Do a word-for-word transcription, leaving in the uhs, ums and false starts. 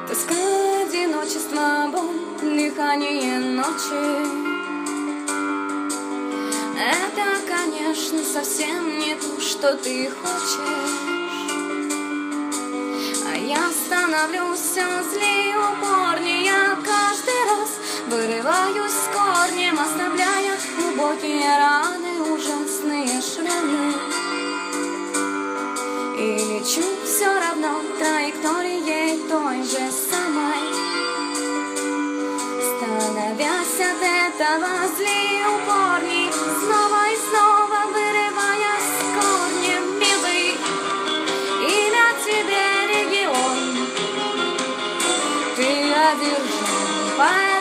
Тоска, одиночество, боль, дыхание ночи. Это, конечно, совсем не то, что ты хочешь. А я становлюсь все злее, упорнее. Каждый раз вырываюсь с корнем, оставляя глубокие раны, ужасные шрамы. И лечу все равно траекторией той же самой, становясь от этого злее, упорней, снова и снова вырываясь с корнем. Милый, имя тебе регион, ты одержим.